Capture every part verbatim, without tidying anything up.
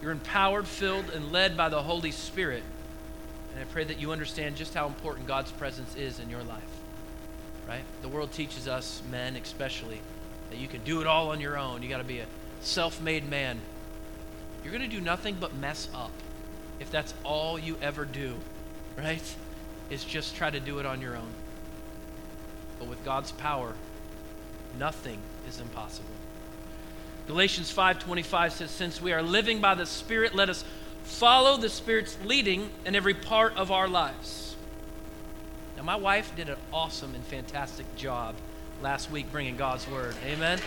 You're empowered, filled, and led by the Holy Spirit. And I pray that you understand just how important God's presence is in your life, right? The world teaches us, men especially, that you can do it all on your own. You got to be a self-made man. You're going to do nothing but mess up if that's all you ever do, right? Is just try to do it on your own. But with God's power, nothing is impossible. Galatians five twenty-five says, since we are living by the Spirit, let us follow the Spirit's leading in every part of our lives. Now, my wife did an awesome and fantastic job last week bringing God's word. Amen?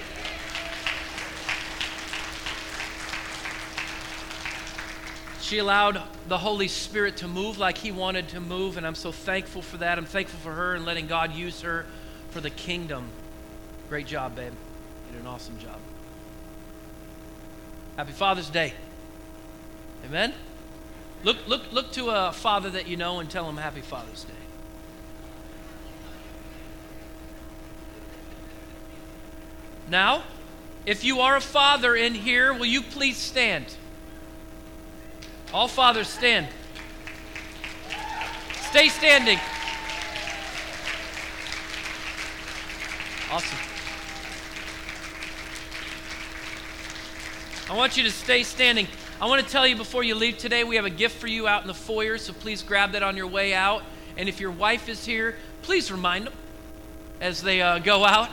She allowed the Holy Spirit to move like he wanted to move, and I'm so thankful for that. I'm thankful for her and letting God use her for the kingdom. Great job, babe. You did an awesome job. Happy Father's Day. Amen? Look, look, look to a father that you know and tell him Happy Father's Day. Now, if you are a father in here, will you please stand? All fathers, stand. Stay standing. Awesome. I want you to stay standing. I want to tell you before you leave today, we have a gift for you out in the foyer, so please grab that on your way out. And if your wife is here, please remind them as they uh, go out.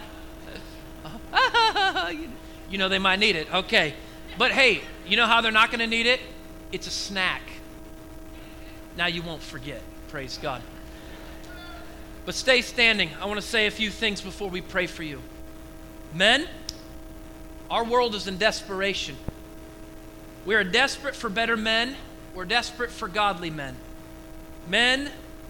You know they might need it. Okay. But hey, you know how they're not going to need it? It's a snack. Now you won't forget. Praise God. But stay standing. I want to say a few things before we pray for you. Men, our world is in desperation. We are desperate for better men. We're desperate for godly men. Men,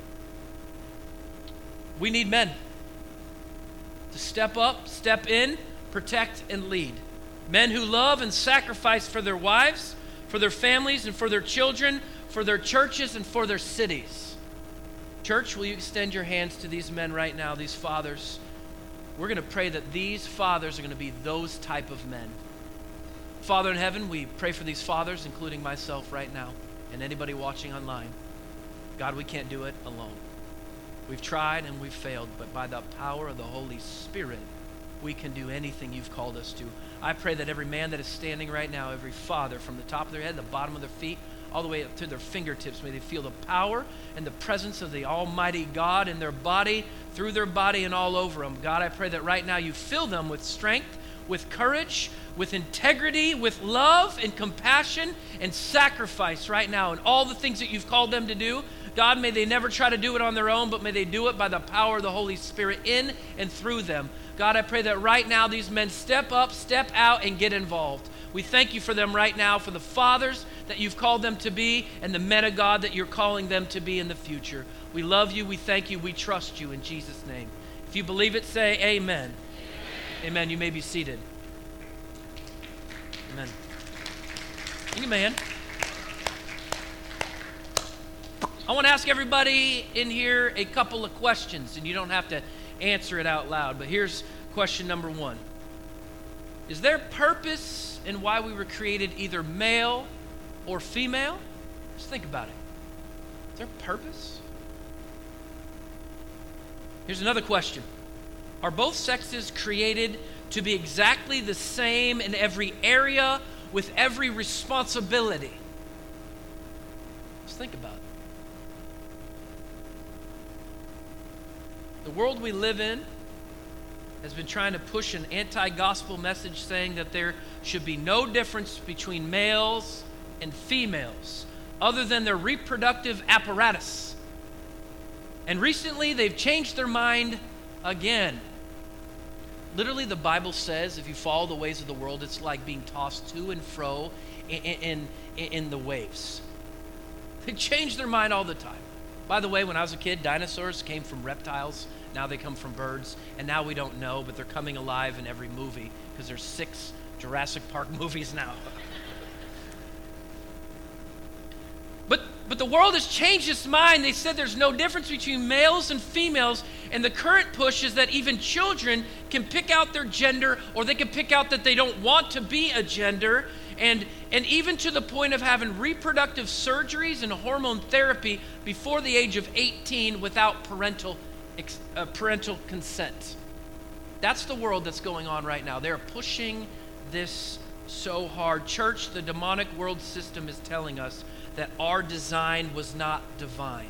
we need men to step up, step in, protect, and lead. Men who love and sacrifice for their wives, for their families, and for their children, for their churches, and for their cities. Church, will you extend your hands to these men right now, these fathers? We're going to pray that these fathers are going to be those type of men. Father in heaven, we pray for these fathers, including myself right now, and anybody watching online. God, we can't do it alone. We've tried and we've failed, but by the power of the Holy Spirit, we can do anything you've called us to. I pray that every man that is standing right now, every father, from the top of their head, the bottom of their feet, all the way up to their fingertips, may they feel the power and the presence of the Almighty God in their body, through their body, and all over them. God, I pray that right now you fill them with strength, with courage, with integrity, with love and compassion and sacrifice right now, and all the things that you've called them to do. God, may they never try to do it on their own, but may they do it by the power of the Holy Spirit in and through them. God, I pray that right now these men step up, step out, and get involved. We thank you for them right now, for the fathers that you've called them to be, and the men of God that you're calling them to be in the future. We love you, we thank you, we trust you in Jesus' name. If you believe it, say amen. Amen. Amen. You may be seated. Amen. Amen. I want to ask everybody in here a couple of questions, and you don't have to answer it out loud, but here's question number one. Is there purpose in why we were created either male or female? Just think about it. Is there purpose? Here's another question. Are both sexes created to be exactly the same in every area with every responsibility? Just think about it. The world we live in has been trying to push an anti-gospel message saying that there should be no difference between males and females other than their reproductive apparatus. And recently they've changed their mind again. Literally, the Bible says if you follow the ways of the world, it's like being tossed to and fro in, in, in, in the waves. They change their mind all the time. By the way, when I was a kid, dinosaurs came from reptiles. Now they come from birds. And now we don't know, but they're coming alive in every movie because there's six Jurassic Park movies now. But but the world has changed its mind. They said there's no difference between males and females. And the current push is that even children can pick out their gender, or they can pick out that they don't want to be a gender. and, and even to the point of having reproductive surgeries and hormone therapy before the age of eighteen without parental, uh, parental consent. That's the world that's going on right now. They're pushing this so hard. Church, the demonic world system is telling us that our design was not divine.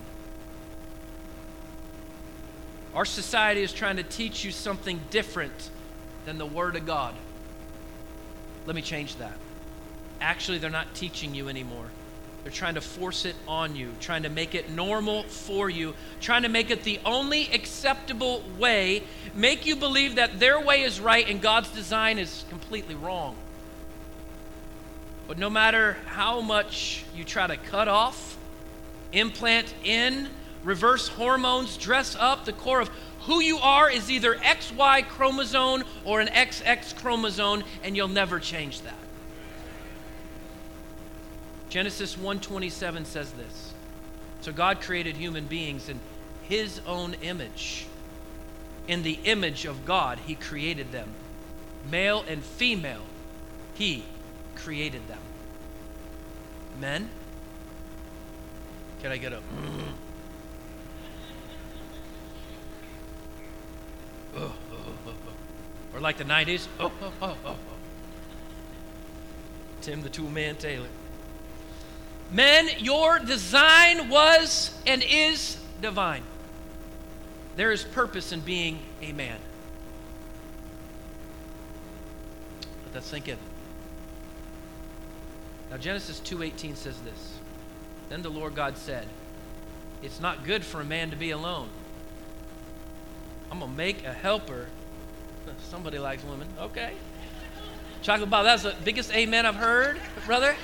Our society is trying to teach you something different than the Word of God. Let me change that. Actually, they're not teaching you anymore. They're trying to force it on you, trying to make it normal for you, trying to make it the only acceptable way, make you believe that their way is right and God's design is completely wrong. But no matter how much you try to cut off, implant in, reverse hormones, dress up, the core of who you are is either X Y chromosome or an X X chromosome, and you'll never change that. Genesis one twenty-seven says this. So God created human beings in His own image. In the image of God, He created them. Male and female, He created them. Men, can I get a... Oh, oh, oh, oh. Or like the nineties. Oh, oh, oh, oh, oh. Tim the Two-Man Taylor. Men, your design was and is divine. There is purpose in being a man. Let that sink in. Now Genesis two eighteen says this. Then the Lord God said, it's not good for a man to be alone. I'm going to make a helper. Somebody likes women. Okay. Chocolate Bob, that's the biggest amen I've heard, brother.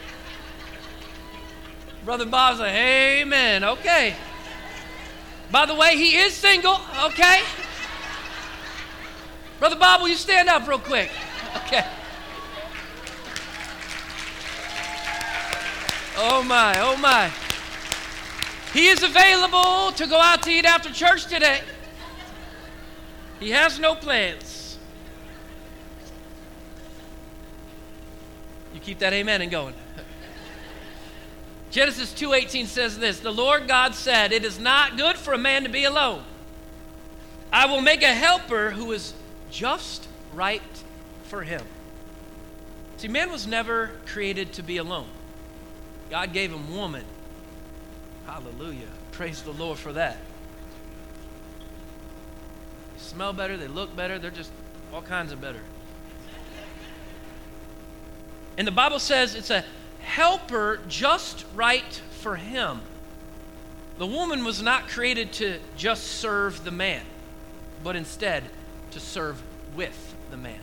Brother Bob's like, amen. Okay. By the way, he is single. Okay. Brother Bob, will you stand up real quick? Okay. Oh my, oh my. He is available to go out to eat after church today. He has no plans. You keep that amen and going. Genesis two eighteen says this. The Lord God said, it is not good for a man to be alone. I will make a helper who is just right for him. See, man was never created to be alone. God gave him woman. Hallelujah. Praise the Lord for that. They smell better, they look better, they're just all kinds of better. And the Bible says it's a helper just right for him. The woman was not created to just serve the man, but instead to serve with the man.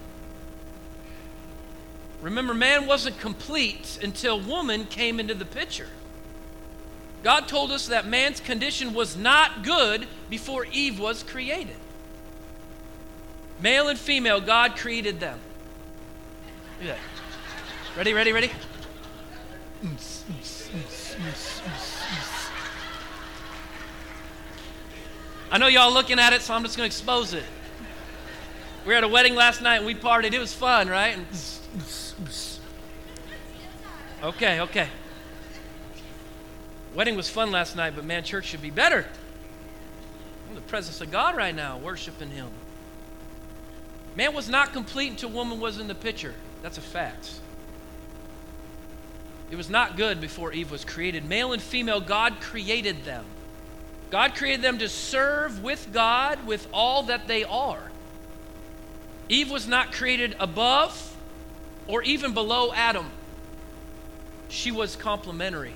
Remember, man wasn't complete until woman came into the picture. God told us that man's condition was not good before Eve was created. Male and female, God created them. Look at that. Ready, ready, ready? I know y'all looking at it, so I'm just going to expose it. We were at a wedding last night and we partied. It was fun, right? And okay, okay. Wedding was fun last night, but man, church should be better. I'm in the presence of God right now, worshiping Him. Man was not complete until woman was in the picture. That's a fact. It was not good before Eve was created. Male and female, God created them. God created them to serve with God with all that they are. Eve was not created above or even below Adam. She was complementary.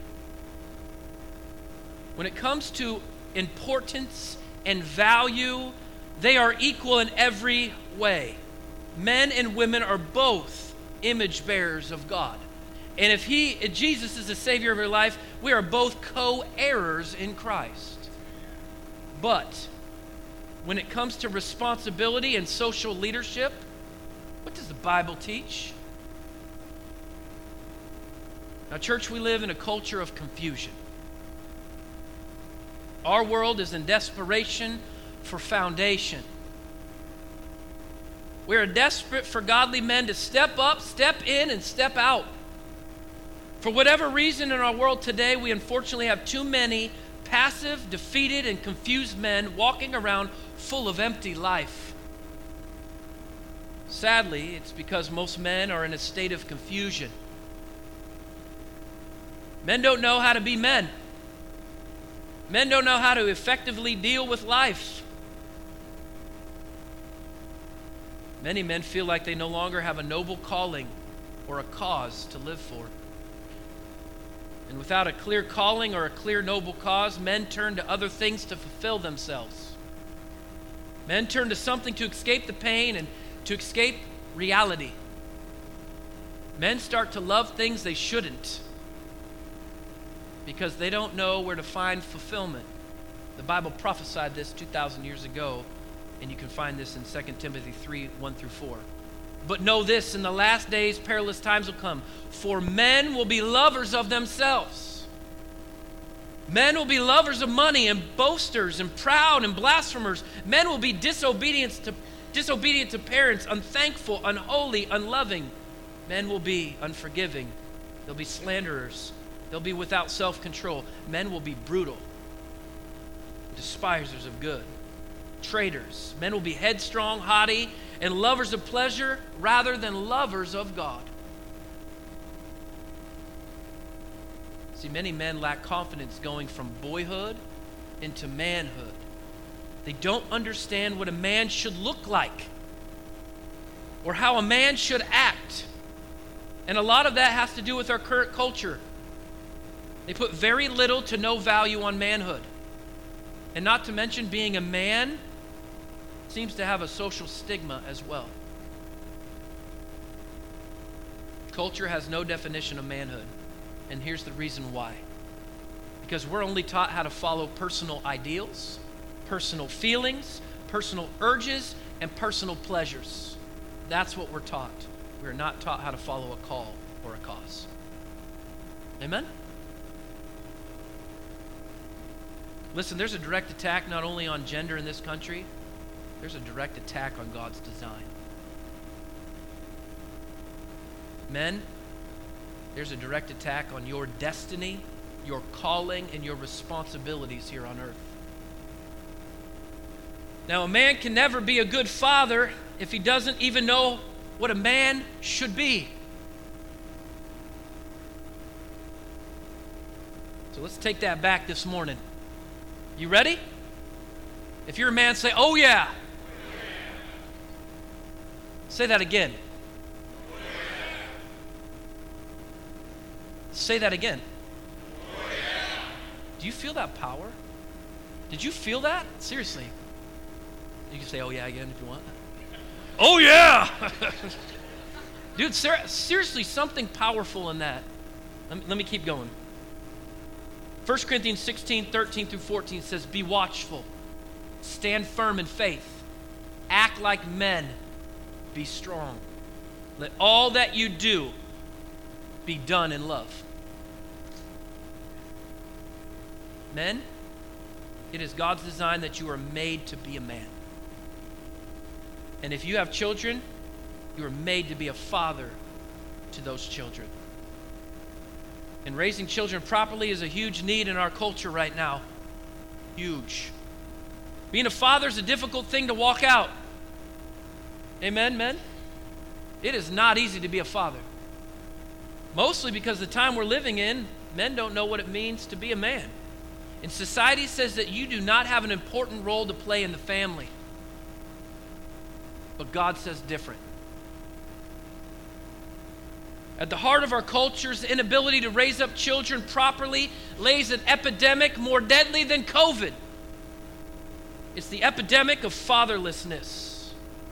When it comes to importance and value, they are equal in every way. Men and women are both image bearers of God. And if he, if Jesus is the Savior of your life, we are both co-heirs in Christ. But when it comes to responsibility and social leadership, what does the Bible teach? Now, church, we live in a culture of confusion. Our world is in desperation for foundation. We are desperate for godly men to step up, step in, and step out. For whatever reason in our world today, we unfortunately have too many passive, defeated, and confused men walking around full of empty life. Sadly, it's because most men are in a state of confusion. Men don't know how to be men. Men don't know how to effectively deal with life. Many men feel like they no longer have a noble calling or a cause to live for. And without a clear calling or a clear noble cause, men turn to other things to fulfill themselves. Men turn to something to escape the pain and to escape reality. Men start to love things they shouldn't because they don't know where to find fulfillment. The Bible prophesied this two thousand years ago, and you can find this in Second Timothy three, one through four. But know this, in the last days perilous times will come, for men will be lovers of themselves. Men will be lovers of money and boasters and proud and blasphemers. Men will be disobedient to, disobedient to parents, unthankful, unholy, unloving. Men will be unforgiving. They'll be slanderers. They'll be without self-control. Men will be brutal, despisers of good, traitors. Men will be headstrong, haughty, and lovers of pleasure rather than lovers of God. See, many men lack confidence going from boyhood into manhood. They don't understand what a man should look like or how a man should act. And a lot of that has to do with our current culture. They put very little to no value on manhood. And not to mention, being a man seems to have a social stigma as well. Culture has no definition of manhood. And here's the reason why. Because we're only taught how to follow personal ideals, personal feelings, personal urges, and personal pleasures. That's what we're taught. We're not taught how to follow a call or a cause. Amen? Listen, there's a direct attack not only on gender in this country, there's a direct attack on God's design. Men, there's a direct attack on your destiny, your calling, and your responsibilities here on earth. Now, a man can never be a good father if he doesn't even know what a man should be. So let's take that back this morning. You ready? If you're a man, say, oh yeah. Oh, yeah. Say that again. Oh, yeah. Say that again. Oh, yeah. Do you feel that power? Did you feel that? Seriously. You can say, oh yeah, again if you want. Oh yeah! Dude, ser- seriously, something powerful in that. Let me, let me keep going. First Corinthians sixteen, thirteen through fourteen says, be watchful, stand firm in faith, act like men, be strong. Let all that you do be done in love. Men, it is God's design that you are made to be a man. And if you have children, you are made to be a father to those children. And raising children properly is a huge need in our culture right now. Huge. Being a father is a difficult thing to walk out. Amen, men? It is not easy to be a father. Mostly because the time we're living in, men don't know what it means to be a man. And society says that you do not have an important role to play in the family. But God says different. At the heart of our culture's inability to raise up children properly lays an epidemic more deadly than COVID. It's the epidemic of fatherlessness.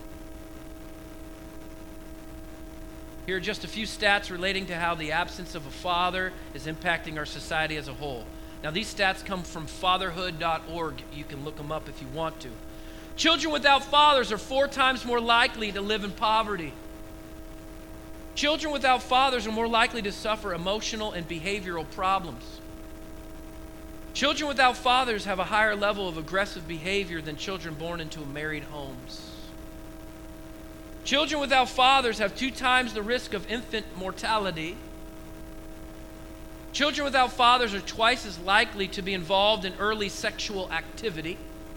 Here are just a few stats relating to how the absence of a father is impacting our society as a whole. Now, these stats come from fatherhood dot org. You can look them up if you want to. Children without fathers are four times more likely to live in poverty. Children without fathers are more likely to suffer emotional and behavioral problems. Children without fathers have a higher level of aggressive behavior than children born into married homes. Children without fathers have two times the risk of infant mortality. Children without fathers are twice as likely to be involved in early sexual activity.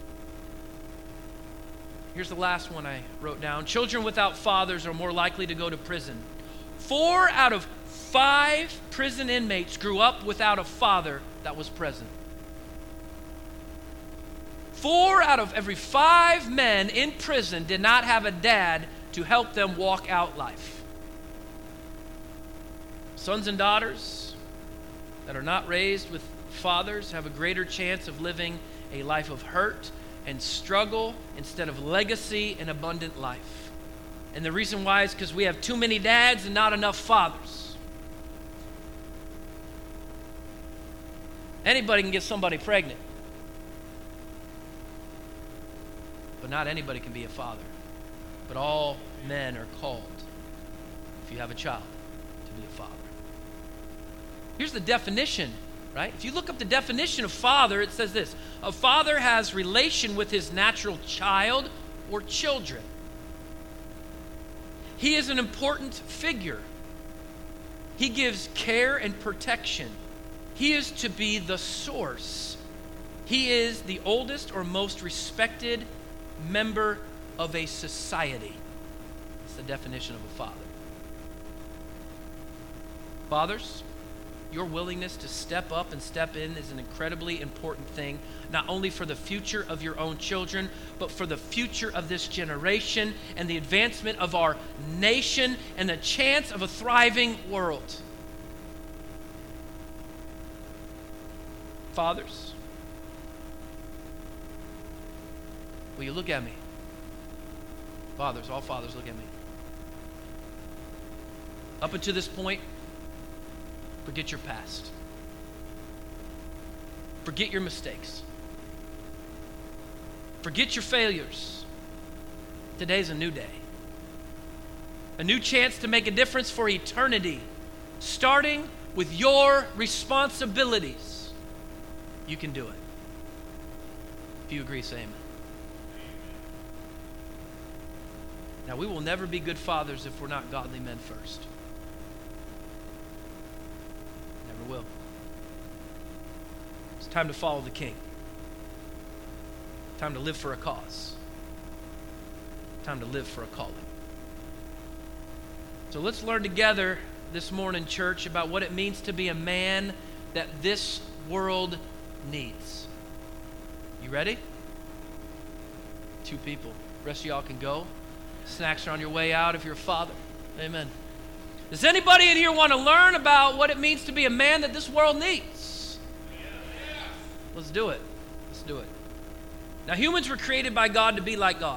Here's the last one I wrote down. Children without fathers are more likely to go to prison. Four out of five prison inmates grew up without a father that was present. Four out of every five men in prison did not have a dad to help them walk out life. Sons and daughters that are not raised with fathers have a greater chance of living a life of hurt and struggle instead of legacy and abundant life. And the reason why is because we have too many dads and not enough fathers. Anybody can get somebody pregnant, but not anybody can be a father. But all men are called, if you have a child, to be a father. Here's the definition, right? If you look up the definition of father, it says this: a father has relation with his natural child or children. He is an important figure. He gives care and protection. He is to be the source. He is the oldest or most respected member of a society. That's the definition of a father. Fathers, your willingness to step up and step in is an incredibly important thing, not only for the future of your own children, but for the future of this generation and the advancement of our nation and the chance of a thriving world. Fathers, will you look at me? Fathers, all fathers, look at me. Up until this point, forget your past. Forget your mistakes. Forget your failures. Today's a new day. A new chance to make a difference for eternity, starting with your responsibilities. You can do it. If you agree, say amen. Now, we will never be good fathers if we're not godly men first. Never will. It's time to follow the King. Time to live for a cause. Time to live for a calling. So let's learn together this morning, church, about what it means to be a man that this world needs. You ready? Two people. The rest of y'all can go. Snacks are on your way out if you're a father. Amen. Does anybody in here want to learn about what it means to be a man that this world needs? Let's do it. Let's do it. Now, humans were created by God to be like God.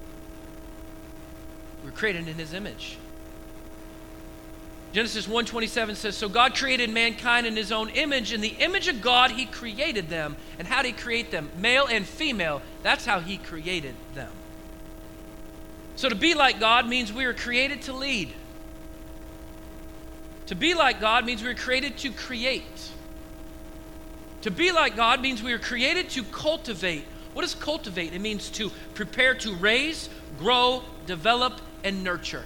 We were created in His image. Genesis one twenty-seven says, so God created mankind in His own image. In the image of God, He created them. And how did He create them? Male and female. That's how He created them. So to be like God means we were created to lead. To be like God means we were created to create. To be like God means we were created to cultivate. What does cultivate? It means to prepare to raise, grow, develop, and nurture.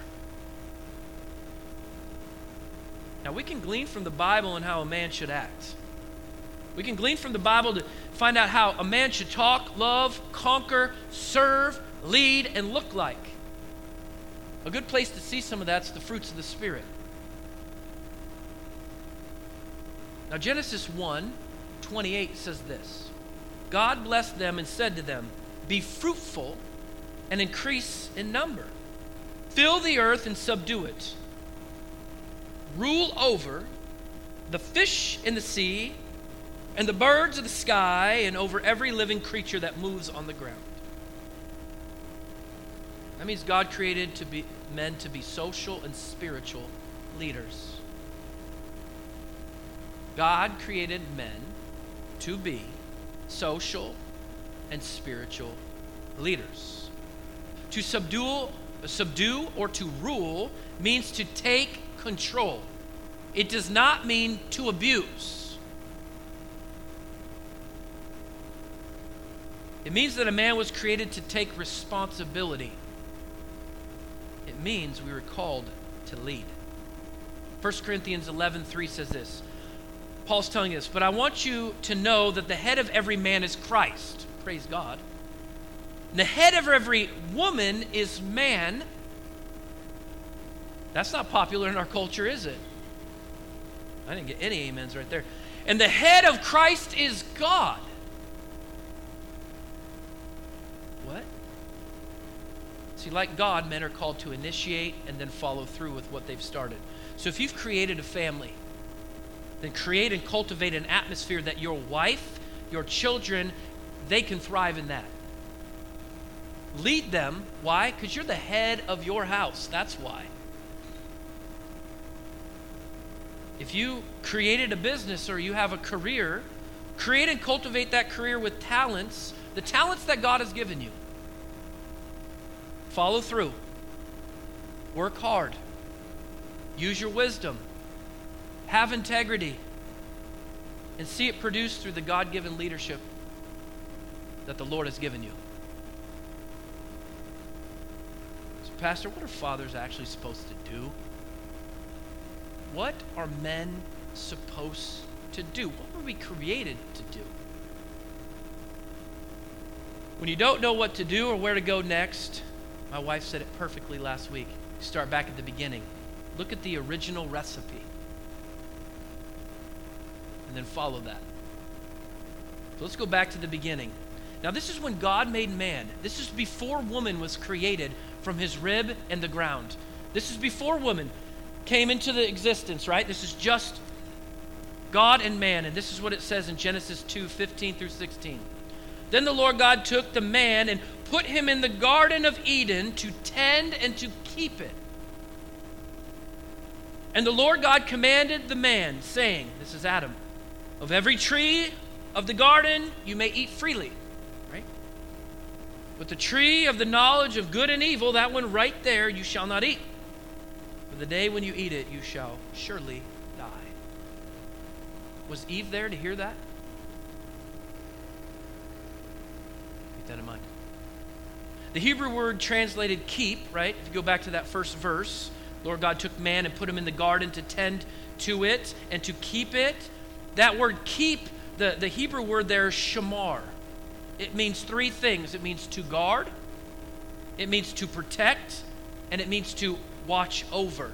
Now, we can glean from the Bible and how a man should act. We can glean from the Bible to find out how a man should talk, love, conquer, serve, lead, and look like. A good place to see some of that's the fruits of the Spirit. Now, Genesis one twenty-eight says this: God blessed them and said to them, be fruitful and increase in number. Fill the earth and subdue it. Rule over the fish in the sea and the birds of the sky and over every living creature that moves on the ground. That means God created to be men to be social and spiritual leaders. God created men to be social and spiritual leaders. To subdue, subdue or to rule means to take control. It does not mean to abuse. It means that a man was created to take responsibility. It means we were called to lead. First Corinthians eleven three says this. Paul's telling us, but I want you to know that the head of every man is Christ. Praise God. And the head of every woman is man. That's not popular in our culture, is it? I didn't get any amens right there. And the head of Christ is God. What? See, like God, men are called to initiate and then follow through with what they've started. So if you've created a family, then create and cultivate an atmosphere that your wife, your children, they can thrive in that. Lead them. Why? Because you're the head of your house. That's why. If you created a business or you have a career, create and cultivate that career with talents, the talents that God has given you. Follow through. Work hard. Use your wisdom. Have integrity. And see it produced through the God-given leadership that the Lord has given you. So, Pastor, what are fathers actually supposed to do? What are men supposed to do? What were we created to do? When you don't know what to do or where to go next, my wife said it perfectly last week. Start back at the beginning. Look at the original recipe. And then follow that. So let's go back to the beginning. Now this is when God made man. This is before woman was created from his rib and the ground. This is before woman came into the existence, right? This is just God and man. And this is what it says in Genesis two, fifteen through sixteen. Then the Lord God took the man and put him in the Garden of Eden to tend and to keep it. And the Lord God commanded the man, saying, this is Adam, of every tree of the garden you may eat freely, right? But the tree of the knowledge of good and evil, that one right there, you shall not eat. For the day when you eat it, you shall surely die. Was Eve there to hear that? Keep that in mind. The Hebrew word translated keep, right? If you go back to that first verse, Lord God took man and put him in the garden to tend to it and to keep it. That word keep, the, the Hebrew word there is shamar. It means three things. It means to guard, it means to protect, and it means to watch over.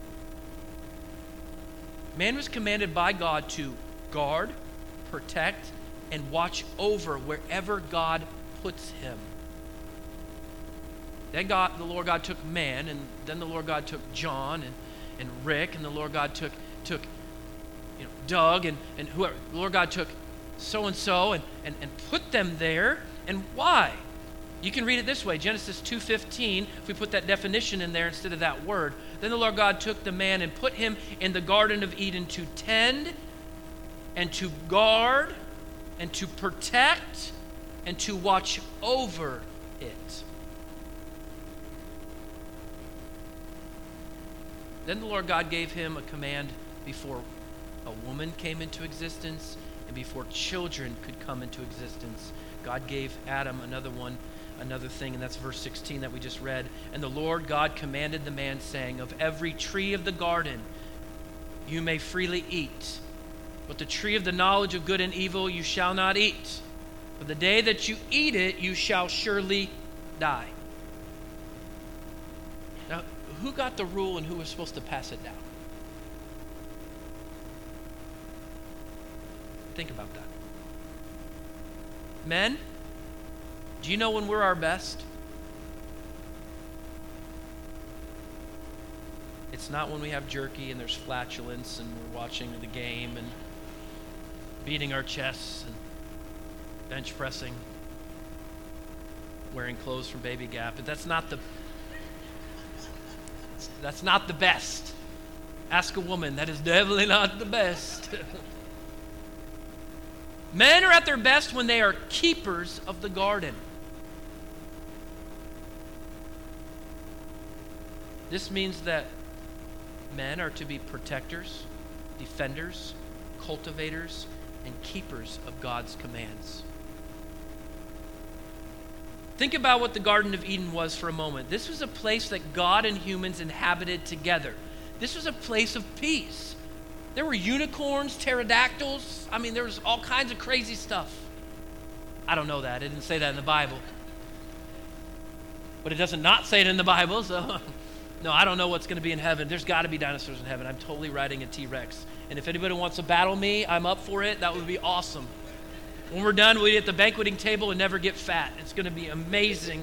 Man was commanded by God to guard, protect, and watch over wherever God puts him. Then God, the Lord God took man, and then the Lord God took John and, and Rick, and the Lord God took took you know Doug and, and whoever. The Lord God took so-and-so and, and, and put them there. And why? You can read it this way, Genesis two fifteen, if we put that definition in there instead of that word. Then the Lord God took the man and put him in the Garden of Eden to tend and to guard and to protect and to watch over it. Then the Lord God gave him a command before a woman came into existence and before children could come into existence. God gave Adam another one, another thing, and that's verse sixteen that we just read. And the Lord God commanded the man, saying, of every tree of the garden you may freely eat, but the tree of the knowledge of good and evil you shall not eat. For the day that you eat it, you shall surely die. Now, who got the rule and who was supposed to pass it down? Think about that. Men, do you know when we're our best? It's not when we have jerky and there's flatulence and we're watching the game and beating our chests and bench pressing, wearing clothes from Baby Gap. But that's not the that's not the best. Ask a woman, that is definitely not the best. Men are at their best when they are keepers of the garden. This means that men are to be protectors, defenders, cultivators, and keepers of God's commands. Think about what the Garden of Eden was for a moment. This was a place that God and humans inhabited together. This was a place of peace. There were unicorns, pterodactyls. I mean, there was all kinds of crazy stuff. I don't know that. It didn't say that in the Bible. But it doesn't not say it in the Bible, so no, I don't know what's going to be in heaven. There's got to be dinosaurs in heaven. I'm totally riding a T-Rex. And if anybody wants to battle me, I'm up for it. That would be awesome. When we're done, we'll eat at the banqueting table and never get fat. It's going to be amazing.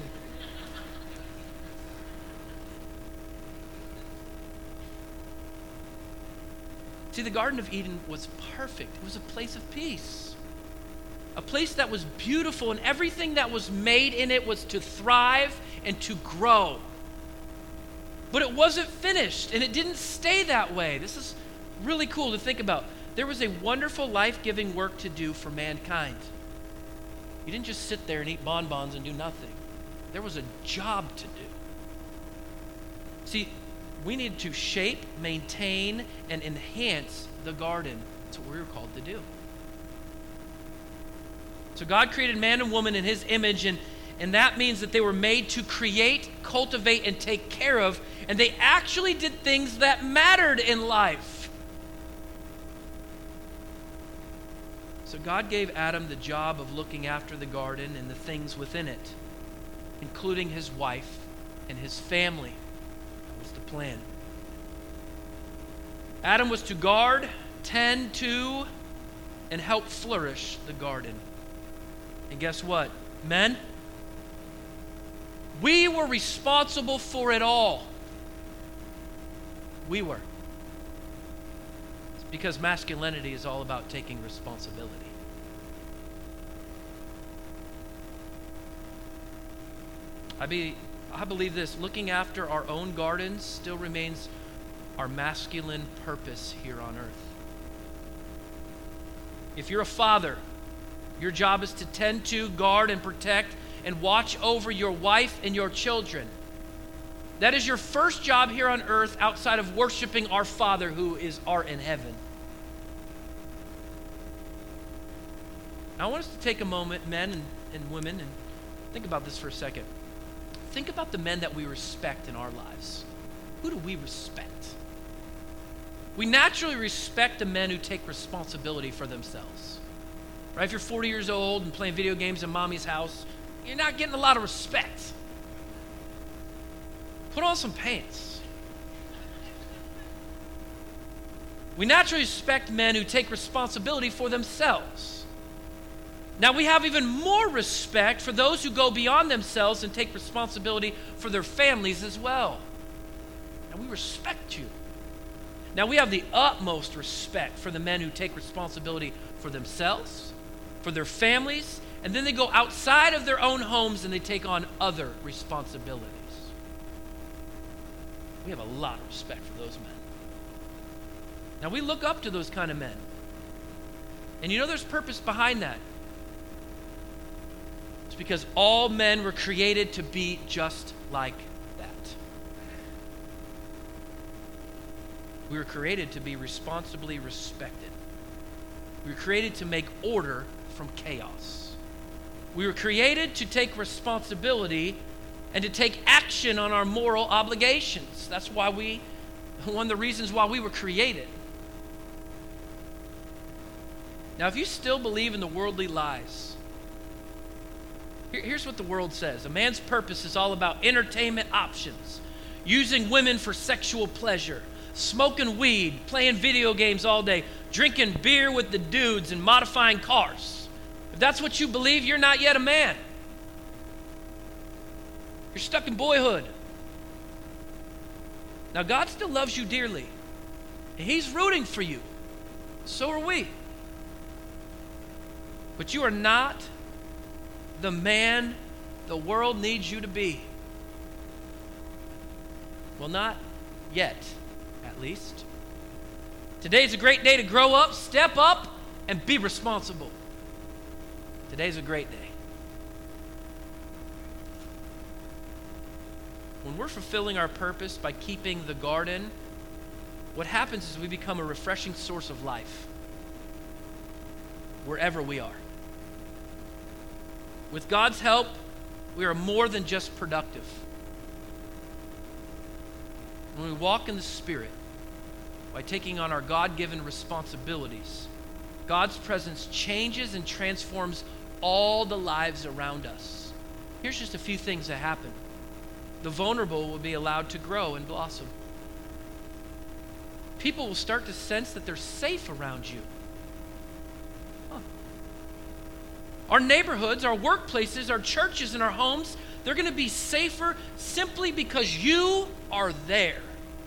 See, the Garden of Eden was perfect. It was a place of peace. A place that was beautiful, and everything that was made in it was to thrive and to grow. But it wasn't finished, and it didn't stay that way. This is really cool to think about. There was a wonderful, life-giving work to do for mankind. You didn't just sit there and eat bonbons and do nothing. There was a job to do. See, we need to shape, maintain, and enhance the garden. That's what we were called to do. So God created man and woman in his image, and, and that means that they were made to create, cultivate, and take care of, and they actually did things that mattered in life. So God gave Adam the job of looking after the garden and the things within it, including his wife and his family. That was the plan. Adam was to guard, tend to, and help flourish the garden. And guess what? Men, we were responsible for it all. We were. It's because masculinity is all about taking responsibility. I, be, I believe this, looking after our own gardens still remains our masculine purpose here on earth. If you're a father, your job is to tend to, guard, and protect, and watch over your wife and your children. That is your first job here on earth outside of worshiping our Father who is art in heaven. I want us to take a moment, men and, and women, and think about this for a second. Think about the men that we respect in our lives. Who do we respect? We naturally respect the men who take responsibility for themselves. Right? If you're forty years old and playing video games in mommy's house, you're not getting a lot of respect. Put on some pants. We naturally respect men who take responsibility for themselves. Now we have even more respect for those who go beyond themselves and take responsibility for their families as well. And we respect you. Now we have the utmost respect for the men who take responsibility for themselves, for their families, and then they go outside of their own homes and they take on other responsibilities. We have a lot of respect for those men. Now we look up to those kind of men. And you know there's purpose behind that. It's because all men were created to be just like that. We were created to be responsibly respected. We were created to make order from chaos. We were created to take responsibility and to take action on our moral obligations. That's why we, one of the reasons why we were created. Now, if you still believe in the worldly lies, here, here's what the world says. A man's purpose is all about entertainment options, using women for sexual pleasure, smoking weed, playing video games all day, drinking beer with the dudes, and modifying cars. If that's what you believe, you're not yet a man. You're stuck in boyhood. Now, God still loves you dearly, and He's rooting for you. So are we. But you are not the man the world needs you to be. Well, not yet, at least. Today's a great day to grow up, step up, and be responsible. Today's a great day. When we're fulfilling our purpose by keeping the garden, what happens is we become a refreshing source of life wherever we are. With God's help, We are more than just productive. When we walk in the Spirit, by taking on our God-given responsibilities, God's presence changes and transforms all the lives around us. Here's just a few things that happen. The vulnerable will be allowed to grow and blossom. People will start to sense that they're safe around you. Huh. Our neighborhoods, our workplaces, our churches, and our homes, they're going to be safer simply because you are there.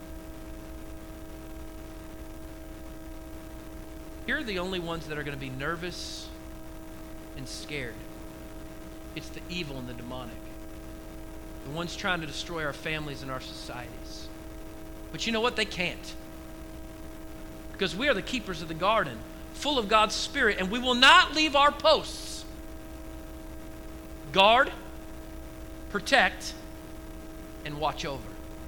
Here are the only ones that are going to be nervous and scared. It's the evil and the demonic. The ones trying to destroy our families and our societies. But you know what? They can't. Because we are the keepers of the garden, full of God's Spirit, and we will not leave our posts. Guard, protect, and watch over.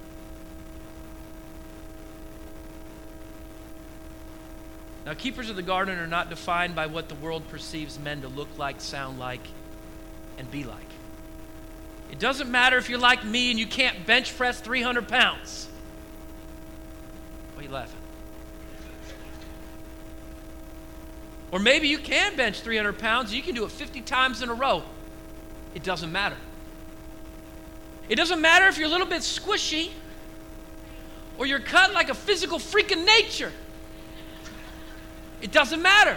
Now, keepers of the garden are not defined by what the world perceives men to look like, sound like, and be like. It doesn't matter if you're like me and you can't bench press three hundred pounds. Why are you laughing? Or maybe you can bench three hundred pounds and you can do it fifty times in a row. It doesn't matter. It doesn't matter if you're a little bit squishy or you're cut like a physical freak of nature. It doesn't matter.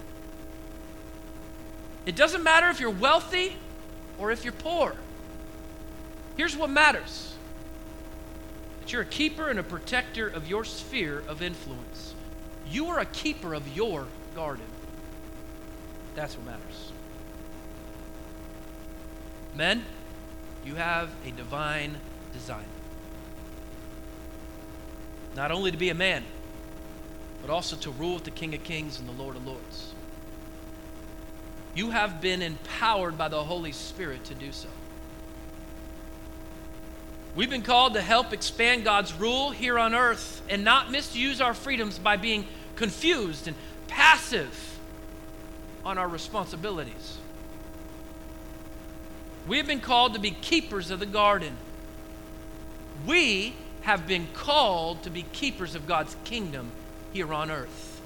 It doesn't matter if you're wealthy or if you're poor. Here's what matters. That you're a keeper and a protector of your sphere of influence. You are a keeper of your garden. That's what matters. Men, you have a divine design. Not only to be a man, but also to rule with the King of Kings and the Lord of Lords. You have been empowered by the Holy Spirit to do so. We've been called to help expand God's rule here on earth and not misuse our freedoms by being confused and passive on our responsibilities. We have been called to be keepers of the garden. We have been called to be keepers of God's kingdom here on earth.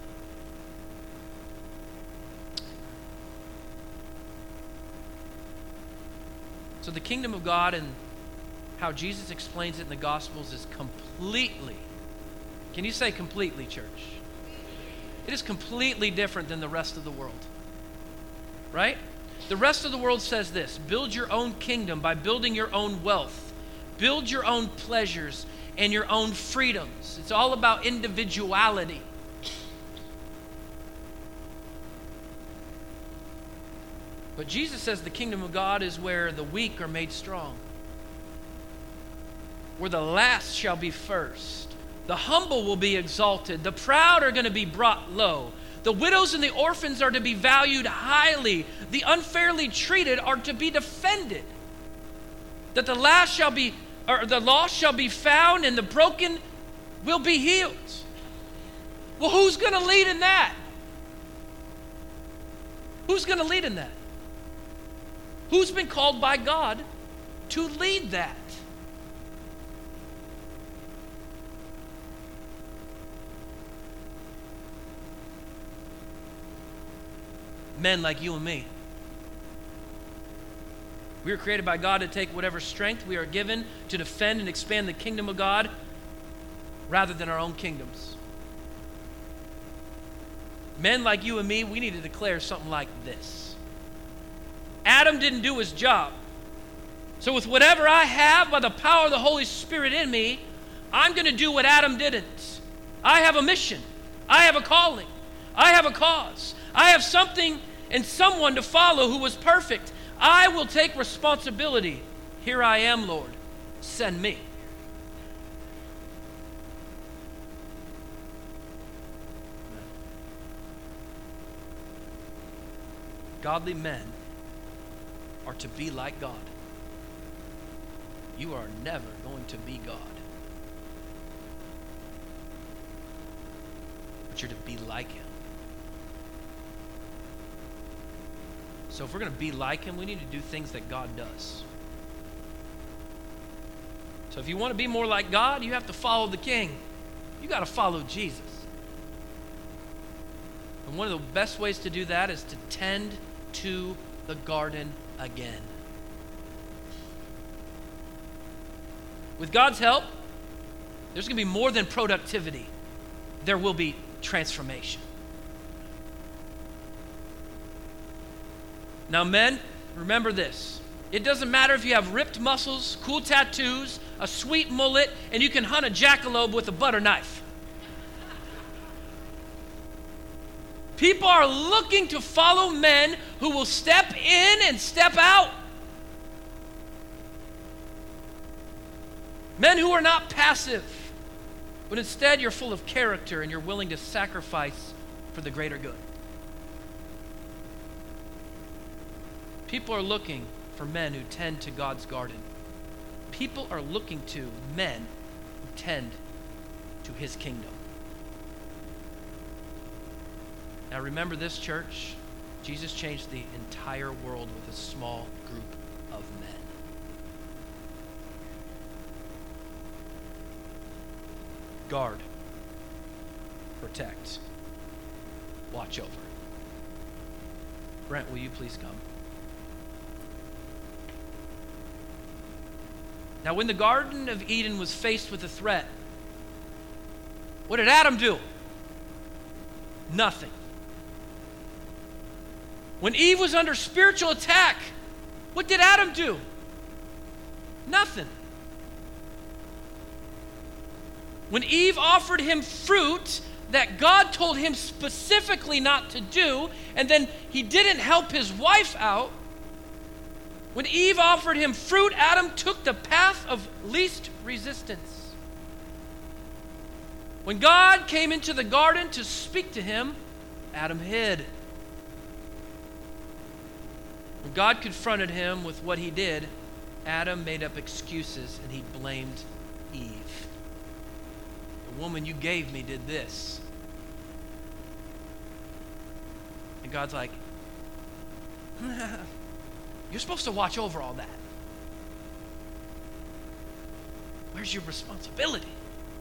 So the kingdom of God and how Jesus explains it in the Gospels is completely, can you say completely, church? It is completely different than the rest of the world. Right? The rest of the world says this: build your own kingdom by building your own wealth. Build your own pleasures and your own freedoms. It's all about individuality. But Jesus says the kingdom of God is where the weak are made strong, where the last shall be first. The humble will be exalted. The proud are going to be brought low. The widows and the orphans are to be valued highly. The unfairly treated are to be defended. That the last shall be, or the lost shall be found, and the broken will be healed. Well, who's going to lead in that? Who's going to lead in that? Who's been called by God to lead that? Men like you and me. We are created by God to take whatever strength we are given to defend and expand the kingdom of God rather than our own kingdoms. Men like you and me, we need to declare something like this: Adam didn't do his job. So with whatever I have by the power of the Holy Spirit in me, I'm going to do what Adam didn't. I have a mission. I have a calling. I have a cause. I have something and someone to follow who was perfect. I will take responsibility. Here I am, Lord. Send me. Godly men are to be like God. You are never going to be God. But you're to be like Him. So if we're going to be like Him, we need to do things that God does. So if you want to be more like God, you have to follow the King. You got to follow Jesus. And one of the best ways to do that is to tend to the garden again. With God's help, there's going to be more than productivity. There will be transformation. Now, men, remember this. It doesn't matter if you have ripped muscles, cool tattoos, a sweet mullet, and you can hunt a jackalope with a butter knife. People are looking to follow men who will step in and step out. Men who are not passive, but instead you're full of character and you're willing to sacrifice for the greater good. People are looking for men who tend to God's garden. People are looking to men who tend to his kingdom. Now remember this, church. Jesus changed the entire world with a small group of men. Guard, protect, watch over. Brent, will you please come? Now, when the Garden of Eden was faced with a threat, what did Adam do? Nothing. When Eve was under spiritual attack, what did Adam do? Nothing. When Eve offered him fruit that God told him specifically not to do, and then he didn't help his wife out, when Eve offered him fruit, Adam took the path of least resistance. When God came into the garden to speak to him, Adam hid. When God confronted him with what he did, Adam made up excuses and he blamed Eve. The woman you gave me did this. And God's like, you're supposed to watch over all that. Where's your responsibility?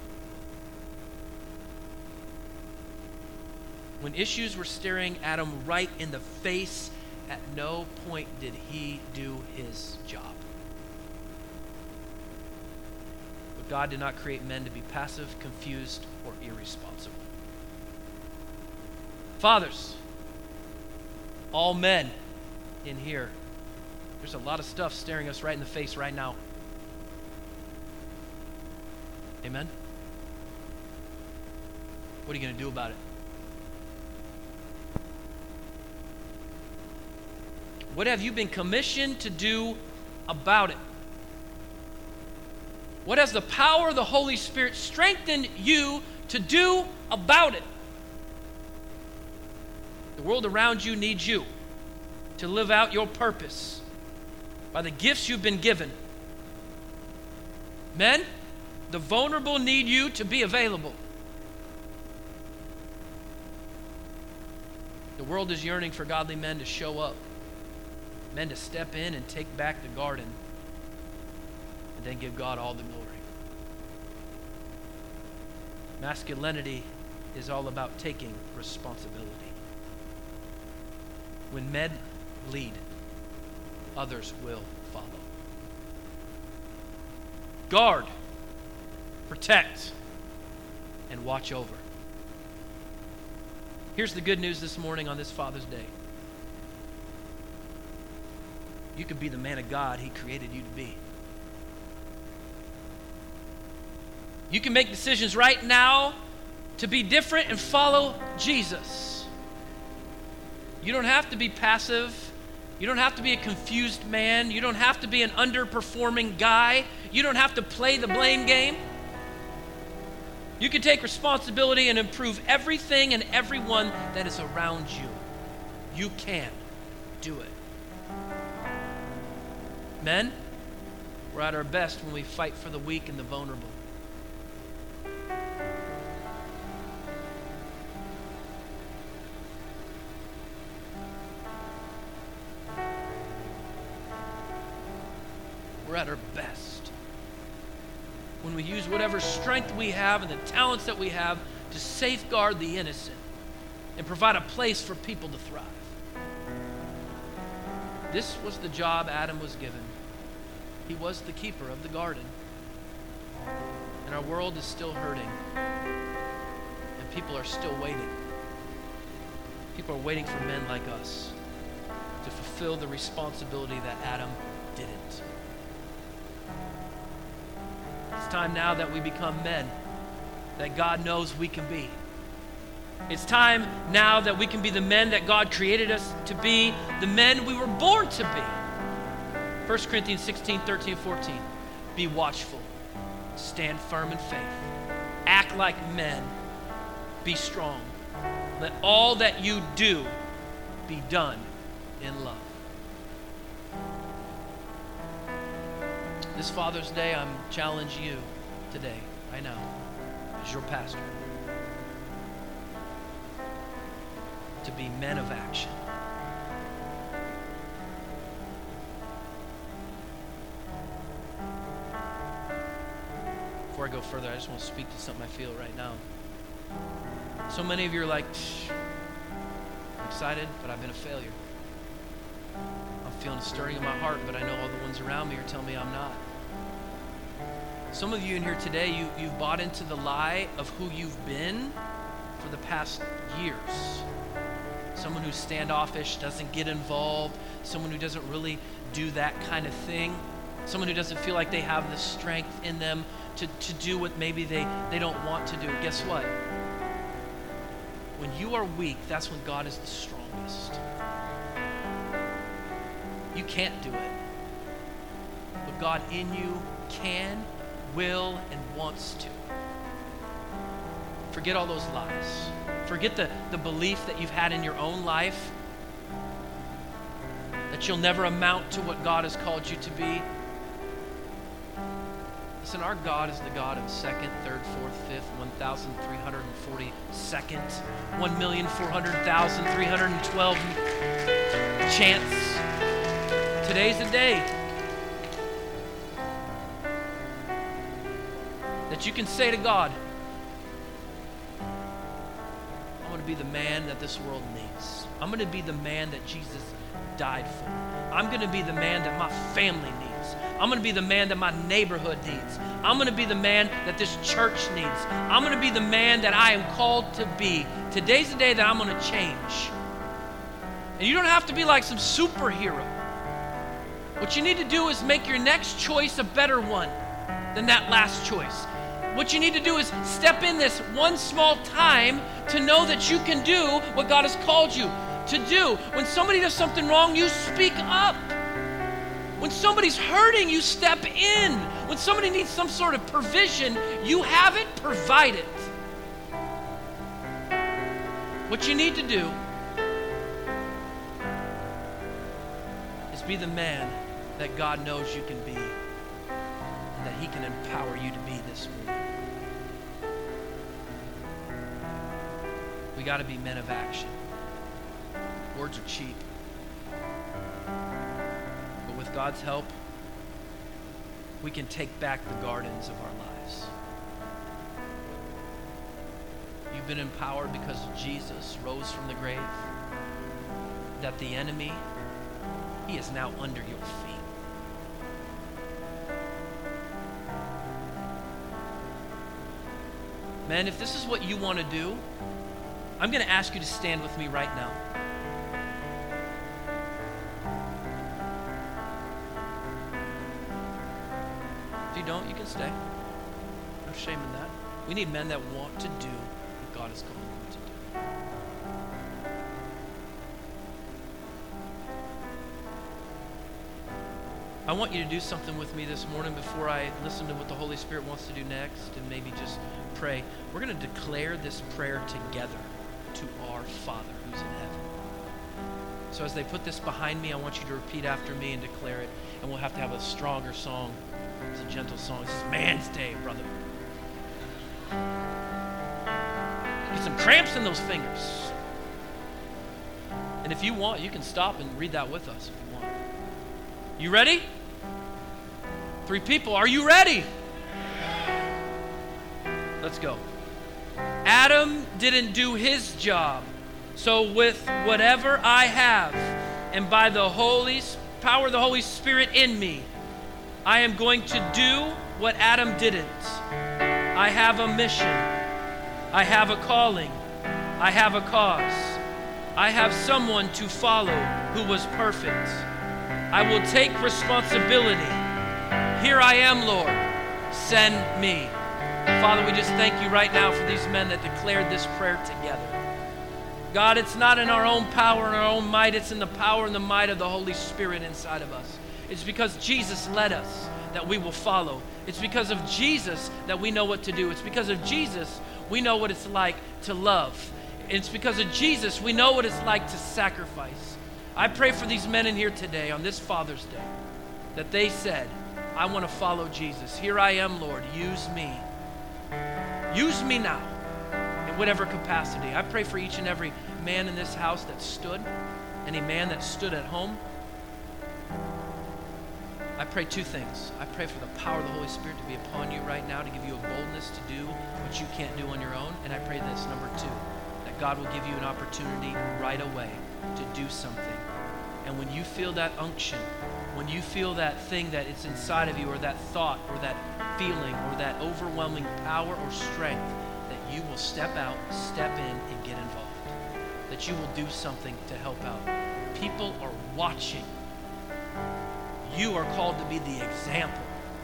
When issues were staring Adam right in the face, at no point did he do his job. But God did not create men to be passive, confused, or irresponsible. Fathers, all men in here, there's a lot of stuff staring us right in the face right now. Amen? What are you going to do about it? What have you been commissioned to do about it? What has the power of the Holy Spirit strengthened you to do about it? The world around you needs you to live out your purpose by the gifts you've been given. Men, the vulnerable need you to be available. The world is yearning for godly men to show up, men to step in and take back the garden, and then give God all the glory. Masculinity is all about taking responsibility. When men lead, others will follow. Guard, protect, and watch over. Here's the good news this morning on this Father's Day. You can be the man of God He created you to be. You can make decisions right now to be different and follow Jesus. You don't have to be passive. You don't have to be a confused man. You don't have to be an underperforming guy. You don't have to play the blame game. You can take responsibility and improve everything and everyone that is around you. You can do it. Men, we're at our best when we fight for the weak and the vulnerable. We're at our best when we use whatever strength we have and the talents that we have to safeguard the innocent and provide a place for people to thrive. This was the job Adam was given. He was the keeper of the garden. And our world is still hurting. And people are still waiting. People are waiting for men like us to fulfill the responsibility that Adam didn't. It's time now that we become men that God knows we can be. It's time now that we can be the men that God created us to be, the men we were born to be. First Corinthians sixteen, thirteen, fourteen. Be watchful. Stand firm in faith. Act like men. Be strong. Let all that you do be done in love. This Father's Day, I'm challenging you today, right now, as your pastor, to be men of action. Before I go further, I just want to speak to something I feel right now. So many of you are like, I'm excited, but I've been a failure. I'm feeling a stirring in my heart, but I know all the ones around me are telling me I'm not. Some of you in here today, you, you've bought into the lie of who you've been for the past years. Someone who's standoffish, doesn't get involved, someone who doesn't really do that kind of thing, someone who doesn't feel like they have the strength in them to, to do what maybe they, they don't want to do. Guess what? When you are weak, that's when God is the strongest. You can't do it. But God in you can, will, and wants to. Forget all those lies. Forget the, the belief that you've had in your own life that you'll never amount to what God has called you to be. Listen, our God is the God of second, third, fourth, fifth, one thousand three hundred forty-second, one million four hundred thousand three hundred twelve chance. Today's the day that you can say to God, I'm going to be the man that this world needs. I'm going to be the man that Jesus died for. I'm going to be the man that my family needs. I'm going to be the man that my neighborhood needs. I'm going to be the man that this church needs. I'm going to be the man that I am called to be. Today's the day that I'm going to change. And you don't have to be like some superhero. What you need to do is make your next choice a better one than that last choice. What you need to do is step in this one small time to know that you can do what God has called you to do. When somebody does something wrong, you speak up. When somebody's hurting, you step in. When somebody needs some sort of provision, you have it, provide it. What you need to do is be the man that God knows you can be and that He can empower you to be this morning. We got to be men of action. Words are cheap. But with God's help, we can take back the gardens of our lives. You've been empowered because Jesus rose from the grave. That the enemy, he is now under your feet. Man, if this is what you want to do, I'm going to ask you to stand with me right now. If you don't, you can stay. No shame in that. We need men that want to do what God is calling them to do. I want you to do something with me this morning before I listen to what the Holy Spirit wants to do next and maybe just pray. We're going to declare this prayer together to our Father who's in heaven. So as they put this behind me, I want you to repeat after me and declare it. And we'll have to have a stronger song. It's a gentle song. This is Man's Day, brother. Get some cramps in those fingers. And if you want, you can stop and read that with us if you want. You ready? Three people, are you ready? Let's go. Adam didn't do his job. So with whatever I have, and by the Holy power of the Holy Spirit in me, I am going to do what Adam didn't. I have a mission. I have a calling. I have a cause. I have someone to follow who was perfect. I will take responsibility. Here I am, Lord. Send me. Father, we just thank you right now for these men that declared this prayer together. God, it's not in our own power and our own might. It's in the power and the might of the Holy Spirit inside of us. It's because Jesus led us that we will follow. It's because of Jesus that we know what to do. It's because of Jesus we know what it's like to love. It's because of Jesus we know what it's like to sacrifice. I pray for these men in here today on this Father's Day that they said, I want to follow Jesus. Here I am, Lord. Use me. Use me now in whatever capacity. I pray for each and every man in this house that stood, any man that stood at home. I pray two things. I pray for the power of the Holy Spirit to be upon you right now to give you a boldness to do what you can't do on your own. And I pray this, number two, that God will give you an opportunity right away to do something. And when you feel that unction, when you feel that thing that it's inside of you, or that thought, or that feeling, or that overwhelming power or strength, that you will step out, step in, and get involved. That you will do something to help out. People are watching. You are called to be the example.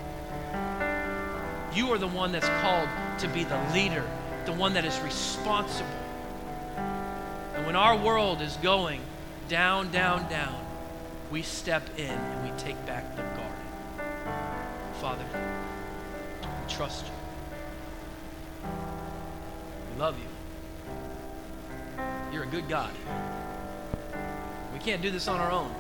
You are the one that's called to be the leader, the one that is responsible. And when our world is going down, down, down, we step in and we take back the garden. Father, we trust you. We love you. You're a good God. We can't do this on our own.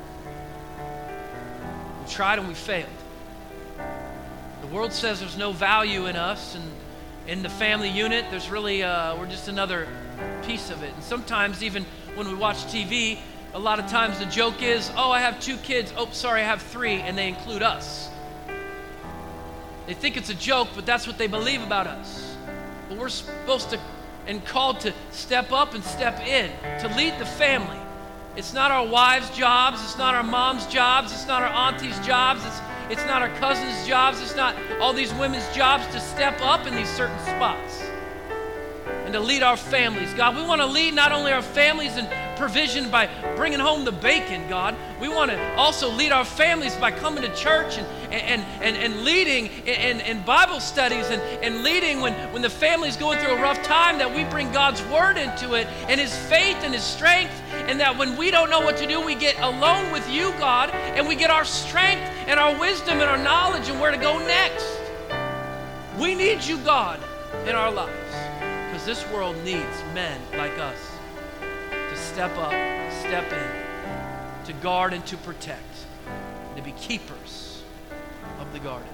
We tried and we failed. The world says there's no value in us, and in the family unit, there's really, uh, we're just another piece of it. And sometimes even when we watch T V, a lot of times the joke is, oh, I have two kids. Oh, sorry, I have three, and they include us. They think it's a joke, but that's what they believe about us. But we're supposed to and called to step up and step in, to lead the family. It's not our wives' jobs. It's not our moms' jobs. It's not our aunties' jobs. It's, it's not our cousins' jobs. It's not all these women's jobs to step up in these certain spots and to lead our families. God, we want to lead not only our families in provision by bringing home the bacon, God. We want to also lead our families by coming to church and and and, and leading in, in Bible studies and, and leading when, when the family's going through a rough time, that we bring God's word into it and his faith and his strength, and that when we don't know what to do, we get alone with you, God, and we get our strength and our wisdom and our knowledge and where to go next. We need you, God, in our lives, because this world needs men like us to step up, step in, to guard and to protect, and to be keepers of the garden.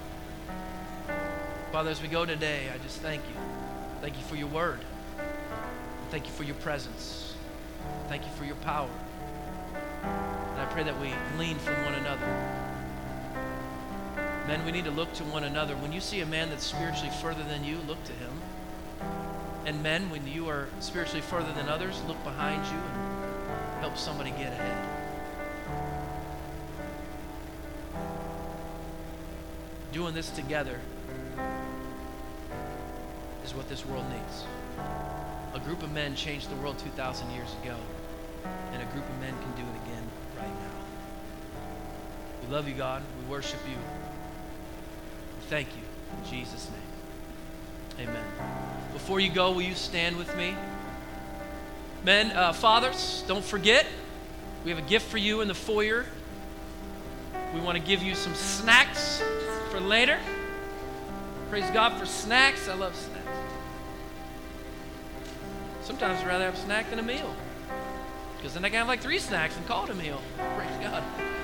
Father, as we go today, I just thank you. Thank you for your word. Thank you for your presence. Thank you for your power. And I pray that we glean from one another. Men, we need to look to one another. When you see a man that's spiritually further than you, look to him. And men, when you are spiritually further than others, look behind you and help somebody get ahead. Doing this together is what this world needs. A group of men changed the world two thousand years ago, and a group of men can do it again right now. We love you, God. We worship you. We thank you. In Jesus' name, amen. Before you go, will you stand with me? Men, uh, fathers, don't forget, we have a gift for you in the foyer. We want to give you some snacks for later. Praise God for snacks. I love snacks. Sometimes I'd rather have a snack than a meal, because then I can have like three snacks and call it a meal. Praise God.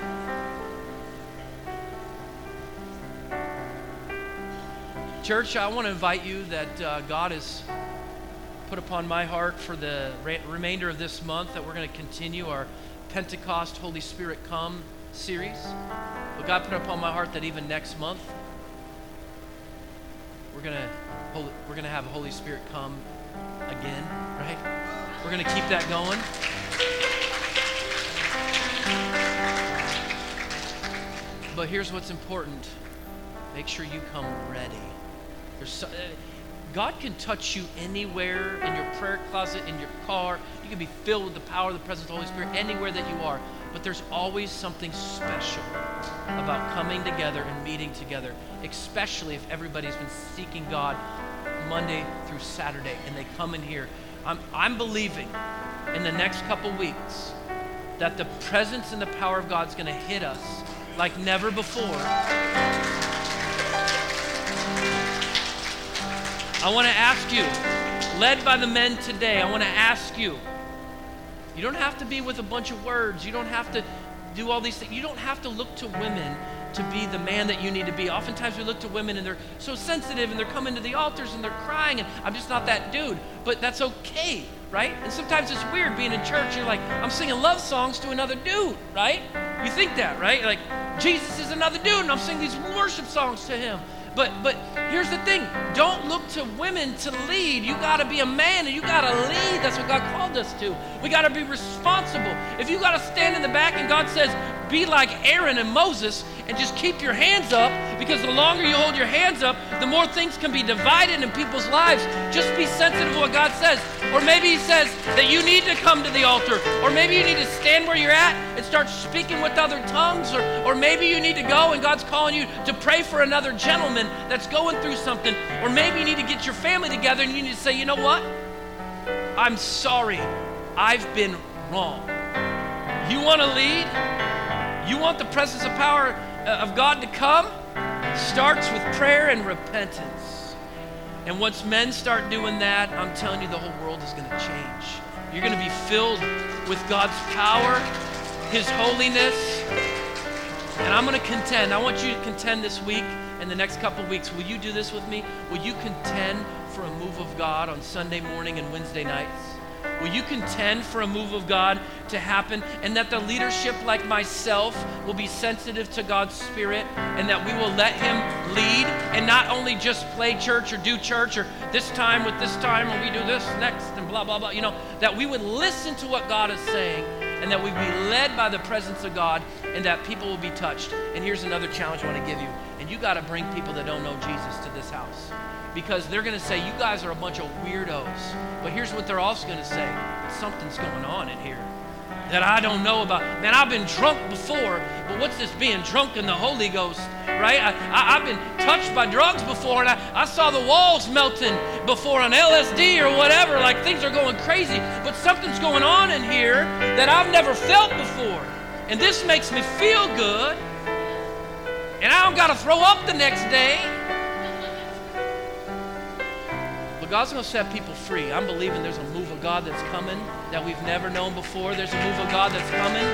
Church, I want to invite you that uh, God has put upon my heart for the re- remainder of this month that we're going to continue our Pentecost Holy Spirit Come series. But God put upon my heart that even next month, we're going to Holy, we're going to have Holy Spirit come again, right? We're going to keep that going. But here's what's important. Make sure you come ready. There's so, uh, God can touch you anywhere, in your prayer closet, in your car. You can be filled with the power of the presence of the Holy Spirit anywhere that you are. But there's always something special about coming together and meeting together, especially if everybody's been seeking God Monday through Saturday and they come in here. I'm, I'm believing in the next couple weeks that the presence and the power of God is going to hit us like never before. I want to ask you, led by the men today, I want to ask you, you don't have to be with a bunch of words. You don't have to do all these things. You don't have to look to women to be the man that you need to be. Oftentimes we look to women and they're so sensitive and they're coming to the altars and they're crying and I'm just not that dude. But that's okay, right? And sometimes it's weird being in church. You're like, I'm singing love songs to another dude, right? You think that, right? Like, Jesus is another dude and I'm singing these worship songs to him. But but here's the thing. Don't look to women to lead. You got to be a man and you got to lead. That's what God called us to. We got to be responsible. If you got to stand in the back and God says, be like Aaron and Moses and just keep your hands up, because the longer you hold your hands up, the more things can be divided in people's lives. Just be sensitive to what God says. Or maybe he says that you need to come to the altar. Or maybe you need to stand where you're at and start speaking with other tongues. Or, or maybe you need to go and God's calling you to pray for another gentleman that's going through something. Or maybe you need to get your family together and you need to say, you know what? I'm sorry. I've been wrong. You want to lead? You want the presence of power of God to come? Starts with prayer and repentance. And once men start doing that, I'm telling you, the whole world is going to change. You're going to be filled with God's power, his holiness. And I'm going to contend. I want you to contend this week and the next couple weeks. Will you do this with me? Will you contend for a move of God on Sunday morning and Wednesday nights? Will you contend for a move of God to happen, and that the leadership like myself will be sensitive to God's Spirit, and that we will let him lead and not only just play church or do church or this time with this time or we do this next and blah, blah, blah. You know, that we would listen to what God is saying and that we'd be led by the presence of God and that people will be touched. And here's another challenge I want to give you. And you got to bring people that don't know Jesus to this house, because they're going to say, you guys are a bunch of weirdos. But here's what they're also going to say. Something's going on in here that I don't know about. Man, I've been drunk before, but what's this being drunk in the Holy Ghost, right? I, I, I've been touched by drugs before, and I, I saw the walls melting before on L S D or whatever. Like, things are going crazy, but something's going on in here that I've never felt before. And this makes me feel good, and I don't got to throw up the next day. But God's going to set people free. I'm believing there's a move of God that's coming that we've never known before. There's a move of God that's coming.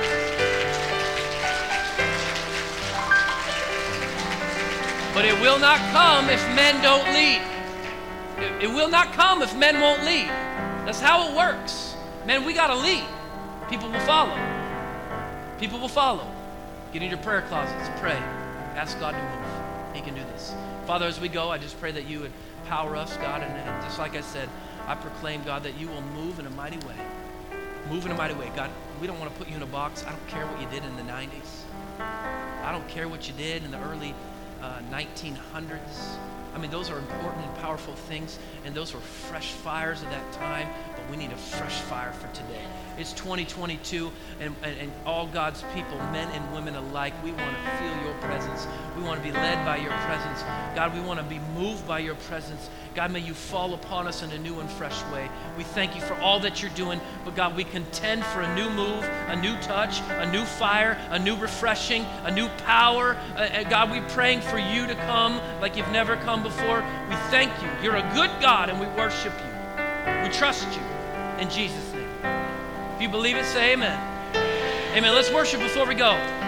But it will not come if men don't lead. It, it will not come if men won't lead. That's how it works. Man, we got to lead. People will follow. People will follow. Get in your prayer closets. Pray. Ask God to move. He can do this. Father, as we go, I just pray that you would power us, God, and, and just like I said, I proclaim, God, that you will move in a mighty way. Move in a mighty way. God, we don't want to put you in a box. I don't care what you did in the nineties. I don't care what you did in the early uh, nineteen hundreds. I mean, those are important and powerful things, and those were fresh fires of that time, but we need a fresh fire for today. It's twenty twenty-two, and, and, and all God's people, men and women alike, we want to feel your presence. We want to be led by your presence. God, we want to be moved by your presence. God, may you fall upon us in a new and fresh way. We thank you for all that you're doing, but God, we contend for a new move, a new touch, a new fire, a new refreshing, a new power. Uh, and God, we're praying for you to come like you've never come before. We thank you. You're a good God, and we worship you. We trust you. In Jesus' name. If you believe it, say amen. Amen. Let's worship before we go.